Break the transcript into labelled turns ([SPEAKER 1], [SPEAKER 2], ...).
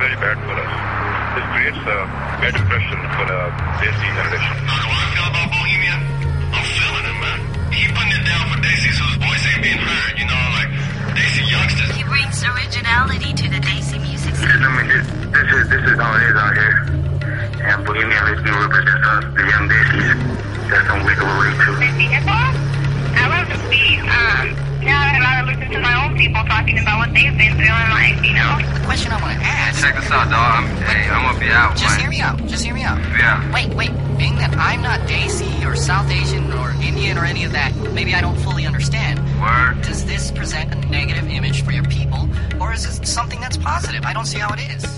[SPEAKER 1] very bad for us. This creates a bad impression for the Desi generation.
[SPEAKER 2] How do I feel about Bohemian? I'm feeling it, man. He putting it down for Desi whose voice ain't being heard, you know, like Desi youngsters.
[SPEAKER 3] He brings originality to the Desi music scene.
[SPEAKER 4] I mean, this is how it is out here. And Bohemian Rhythm represents us, the young Desis. That's some wiggle away too.
[SPEAKER 5] Desi hip-hop? I love the beat. Now I'd rather listen to my own people talking about what they've been through in life, you know?
[SPEAKER 6] The question I want to ask...
[SPEAKER 7] Check this out, dog. I'm gonna be out,
[SPEAKER 6] Just
[SPEAKER 7] man.
[SPEAKER 6] hear me out. Just hear me out.
[SPEAKER 7] Yeah.
[SPEAKER 6] Wait. Being that I'm not Desi or South Asian or Indian or any of that, maybe I don't fully understand.
[SPEAKER 7] Word.
[SPEAKER 6] Does this present a negative image for your people, or is it something that's positive? I don't see how it is.